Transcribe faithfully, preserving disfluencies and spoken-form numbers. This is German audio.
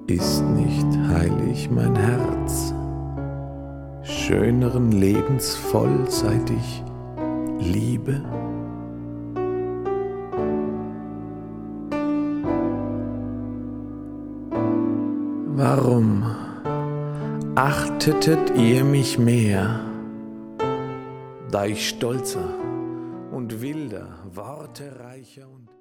Ist nicht heilig mein Herz, schöneren Lebens voll, seit ich liebe? Warum achtetet ihr mich mehr, da ich stolzer und wilder, wortereicher und